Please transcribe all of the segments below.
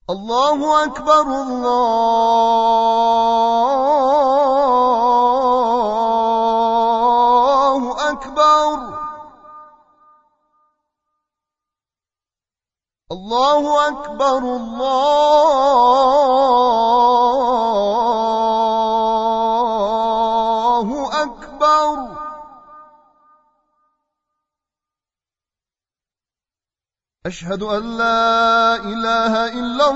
الله أكبر الله أكبر الله أكبر الله أكبر. أشهد أن لا إله إلا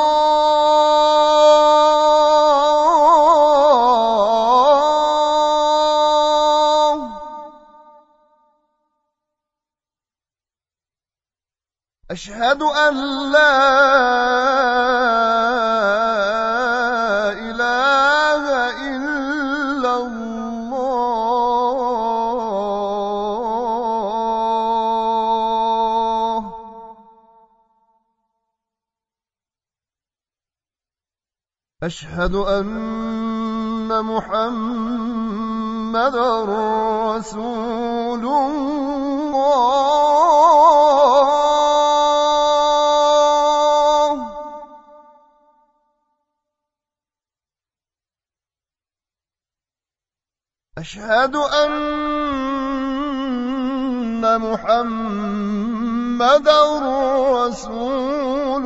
الله. أشهد أن لا إله إلا الله. أشهد أن محمدًا رسول الله. أشهد أن محمدًا رسول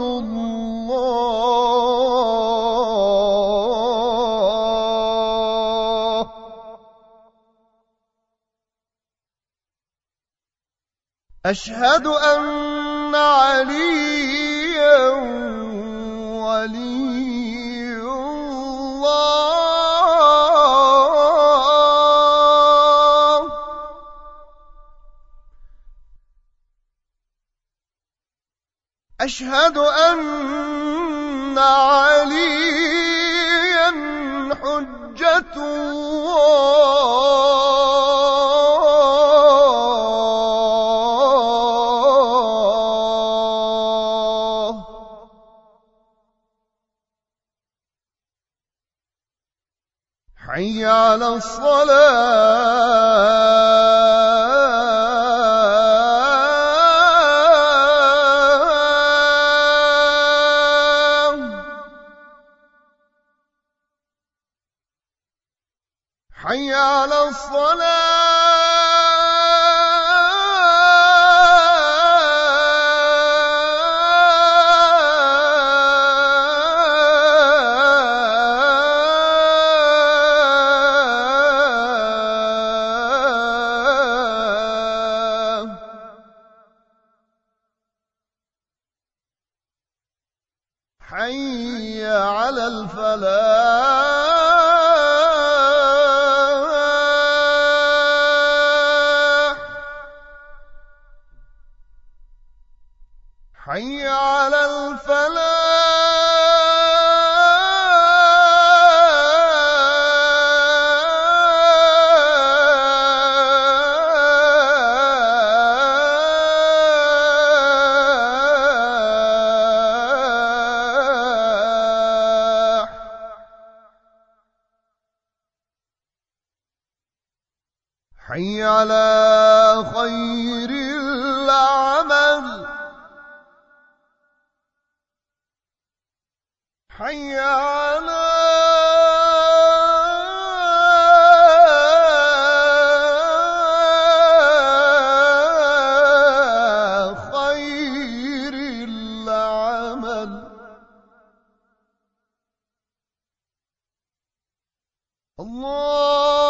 الله. أشهد أن عليا ولي الله. أشهد أن عليا حجة الله. حي على الصلاة. حي على الصلاة. حي على الفلاح. حي على الفلاح. حي على خير العمل. حي على خير العمل. الله